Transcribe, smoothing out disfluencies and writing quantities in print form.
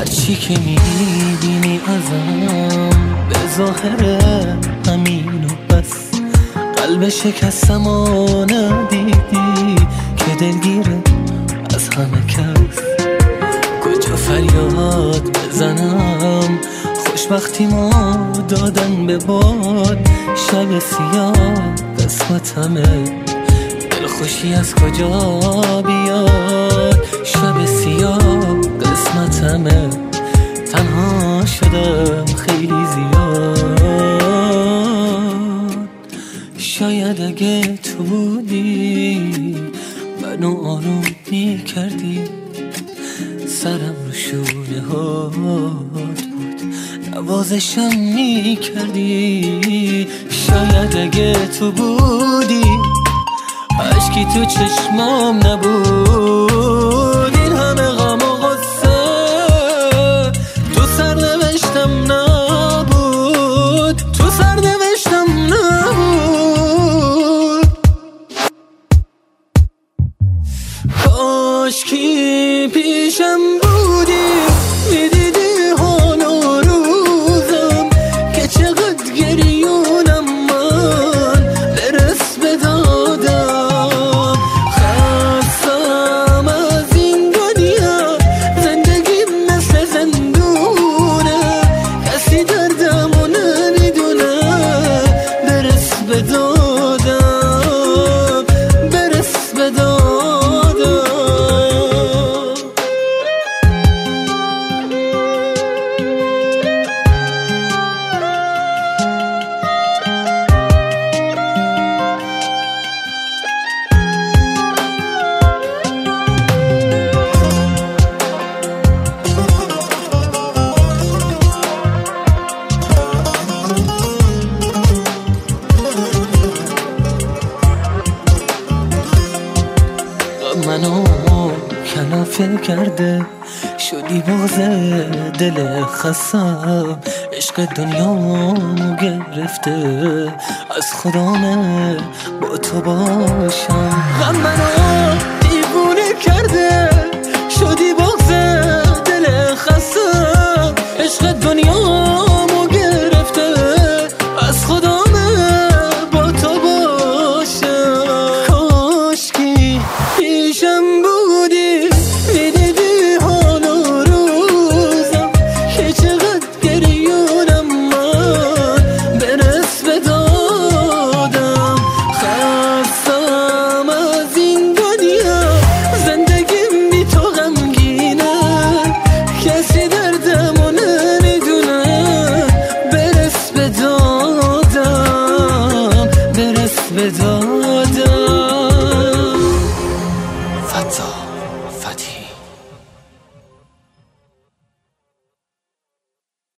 هرچی که میبینی ازم به ظاهر همین و بس، قلب شکستم و ندیدی که دلگیره از همه کس. کجا فریاد بزنم خوشبختی ما دادن به باد، شب سیاه قسمتمه دلخوشی از کجا بیاد. شب سیاه قسمتمه تنها شدم خیلی زیاد. شاید اگه تو بودی منو آروم میکردی، سرم رو شونه هات بود نوازشم میکردی. شاید اگه تو بودی عشقی تو چشمام نبود، این همه غم و غصه تو سرنوشتم نبود، تو سرنوشتم نبود. کاشکی پیشم بودی میدیدی حال و روزم که چقدر گریونم من برس به دادم. خستم از این دنیا زندگی مثل زندونه، کسی دردمو نمیدونه برس به دادم، برس به دادم. منو کلافه کرده شدی باز دل خستم، عشق دنیامو گرفته از خدامه با تو باشم. غم منو